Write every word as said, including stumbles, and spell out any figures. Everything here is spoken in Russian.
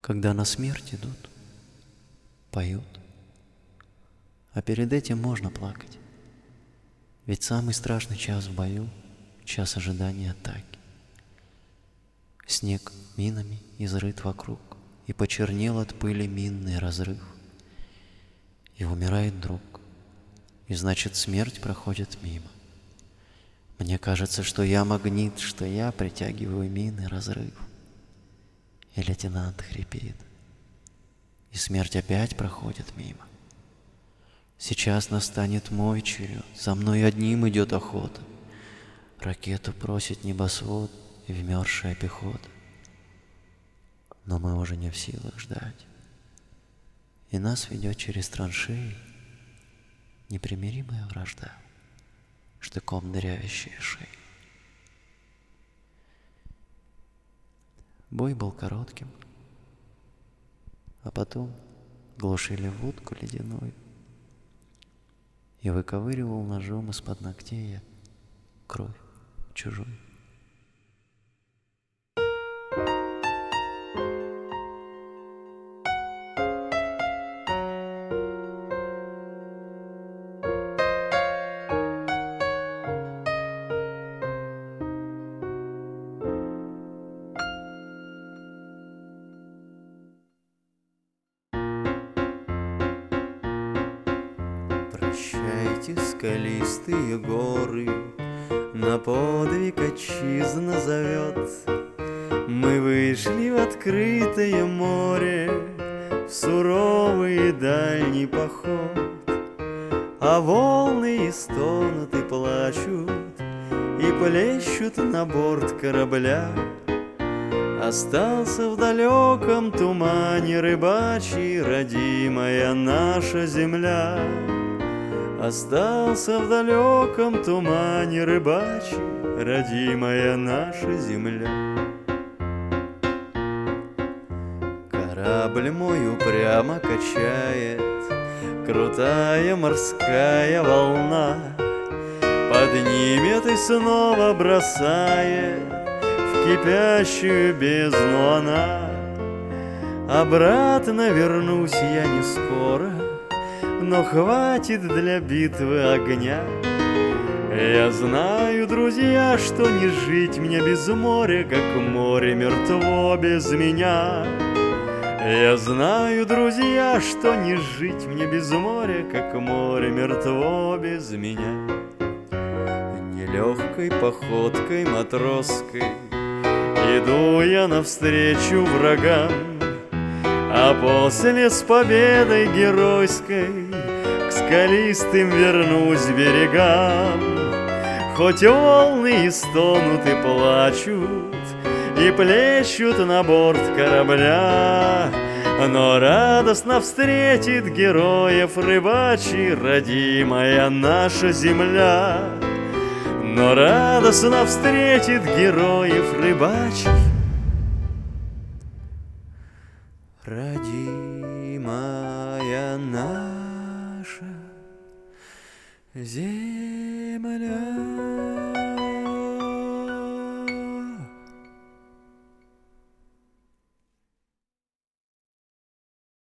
Когда на смерть идут, поют. А перед этим можно плакать. Ведь самый страшный час в бою — час ожидания атаки. Снег минами изрыт вокруг, и почернел от пыли минный разрыв. И умирает друг, и значит смерть проходит мимо. Мне кажется, что я магнит, что я притягиваю минный разрыв. И лейтенант хрипит, и смерть опять проходит мимо. Сейчас настанет мой черед, за мной одним идет охота. Ракету просит небосвод и вмерзшая пехота. Но мы уже не в силах ждать, и нас ведет через траншеи непримиримая вражда, штыком дырявящая шеи. Бой был коротким, а потом глушили водку ледяную, и выковыривал ножом из-под ногтей я кровь чужую. Прощайте, скалистые горы, на подвиг отчизна зовет. Мы вышли в открытое море, в суровый и дальний поход. А волны и стонут, и плачут, и плещут на борт корабля. Остался в далеком тумане рыбачий родимая наша земля. Остался в далеком тумане рыбачий родимая наша земля. Корабль мой упрямо качает крутая морская волна, поднимет и снова бросает в кипящую бездну она. Обратно вернусь я не скоро, но хватит для битвы огня. Я знаю, друзья, что не жить мне без моря, как море мертво без меня. Я знаю, друзья, что не жить мне без моря, как море мертво без меня. Нелегкой походкой матросской иду я навстречу врагам, а после с победой геройской к скалистым вернусь берегам. Хоть волны и стонут, и плачут, и плещут на борт корабля, но радостно встретит героев рыбачий родимая наша земля. Но радостно встретит героев рыбачий родимая наша земля.